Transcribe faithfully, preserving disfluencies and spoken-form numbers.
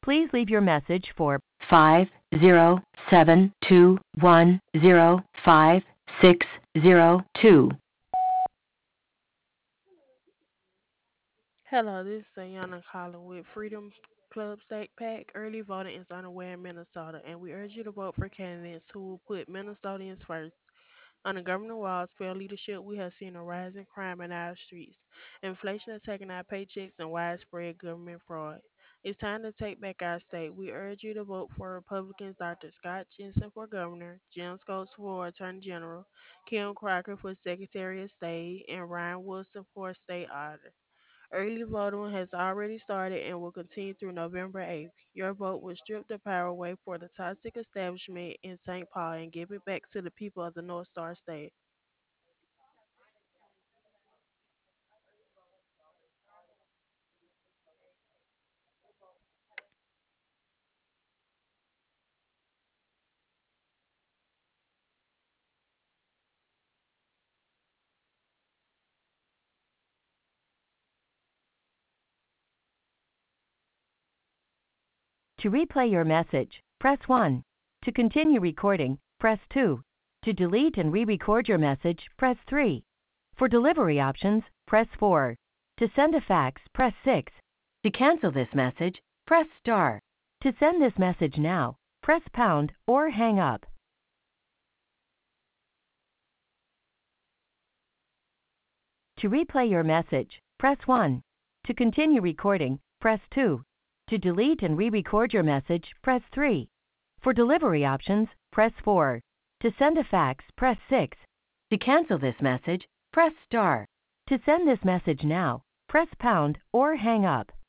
Please leave your message for five zero seven two one zero five six zero two. Hello, this is Ayana calling with Freedom Club State Pack. Early voting is underway in Minnesota, and we urge you to vote for candidates who will put Minnesotans first. Under Governor Wall's fair leadership, we have seen a rise in crime in our streets, inflation attacking our paychecks, and widespread government fraud. It's time to take back our state. We urge you to vote for Republicans Doctor Scott Jensen for governor, Jim Scopes for attorney general, Kim Crocker for secretary of state, and Ryan Wilson for state auditor. Early voting has already started and will continue through November eighth. Your vote will strip the power away for the toxic establishment in Saint Paul and give it back to the people of the North Star State. To replay your message, press one. To continue recording, press two. To delete and re-record your message, press three. For delivery options, press four. To send a fax, press six. To cancel this message, press star. To send this message now, press pound or hang up. To replay your message, press one. To continue recording, press two. To delete and re-record your message, press three. For delivery options, press four. To send a fax, press six. To cancel this message, press star. To send this message now, press pound or hang up.